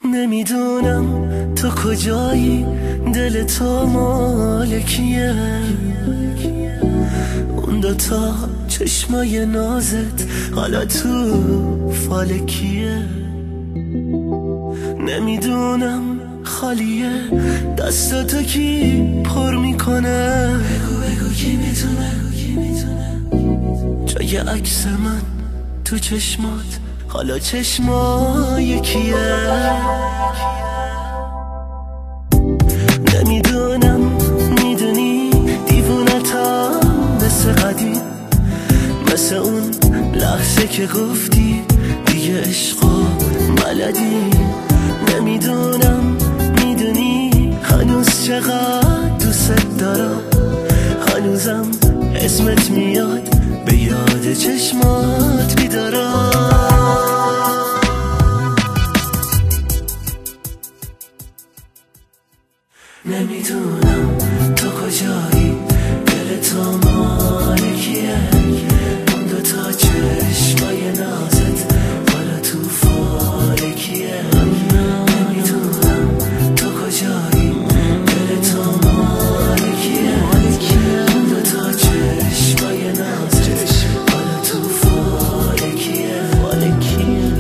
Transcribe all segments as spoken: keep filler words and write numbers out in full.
نمیدونم تو کجایی، دل تو مال کیه؟ اون دوتا چشمای نازت حالا تو فال کیه؟ نمیدونم خالیه دستاتو کی پر میکنه؟ بگو بگو کی میتونه جای عکس من تو چشمات حالا چشمای کیه؟ نمیدونم میدونی دیوونتم مثل قدیم، مثل اون لحظه که گفتی دیگه عشقا بلدی. نمیدونم میدونی هنوز چقدر دوست دارم، هنوزم اسمت میاد به یاد چشمات بیدارم. نمیدونم تو کجایی، دل تو مال کیه؟ اون دوتا چشمای نازت حالا تو فال کیه؟ نمیدونم تو کجایی، دل تو مال کیه؟ اون دوتا چشمای نازت حالا تو فال کیه؟ فال کیه؟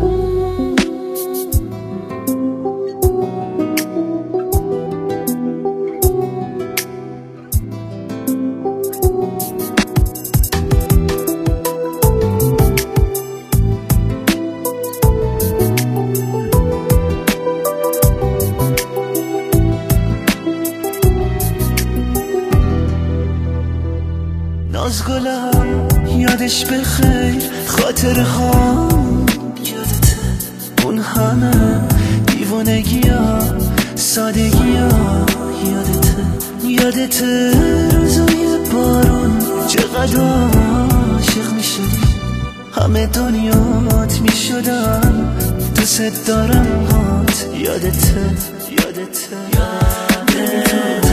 نازگلم یادش بخیر، خاطر ها یادته، اون همه دیوانگی ها سادگی ها یادته. یادته روزای بارون چقدر عاشق میشدی، همه دنیات میشدم دوست دارم هات. یادته یادته یادته